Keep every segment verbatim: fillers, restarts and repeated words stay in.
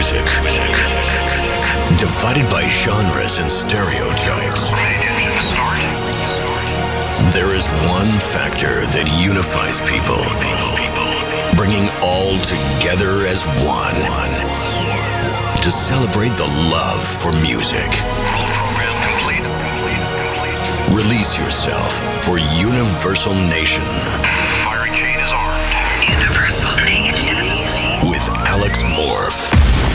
music, divided by genres and stereotypes. There is one factor that unifies people, bringing all together as one, to celebrate the love for music. Release yourself for Universal Nation. Firing chain is armed. Universal Nation. With Alex Morph.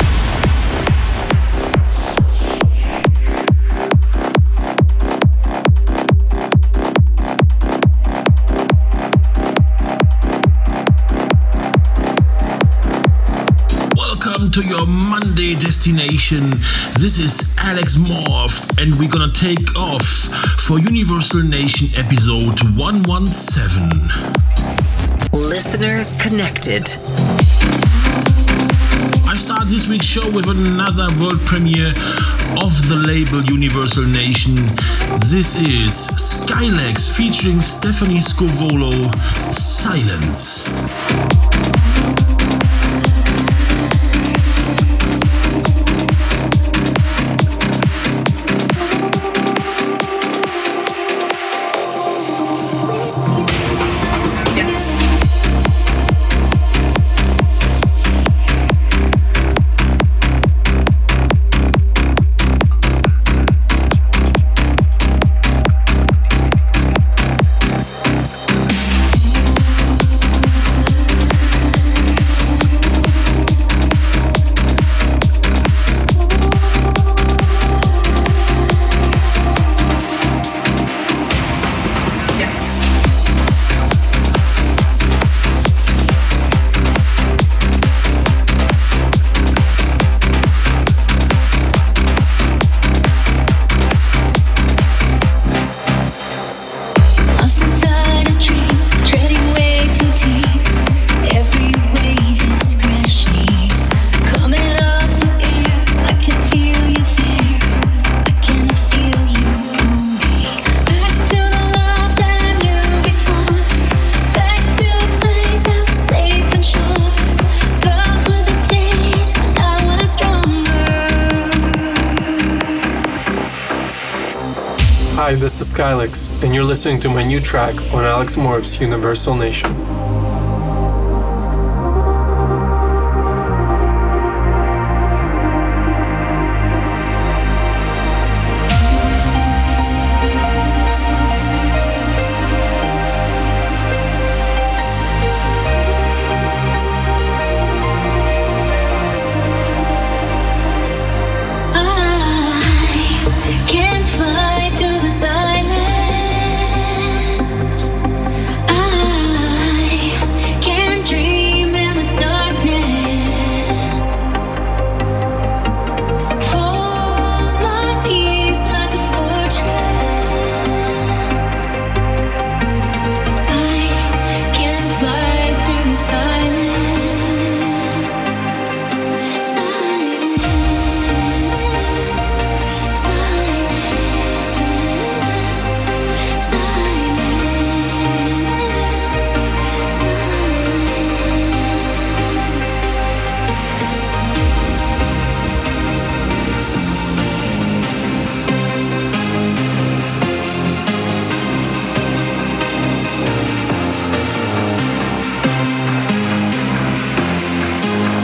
To your Monday destination. This is Alex Morph, and we're gonna take off for Universal Nation episode one seventeen. Listeners connected. I start this week's show with another world premiere of the label Universal Nation. This is Skylex featuring Stephanie Scovolo, Silence. Hi, this is Skylex, and you're listening to my new track on Alex Morph's Universal Nation.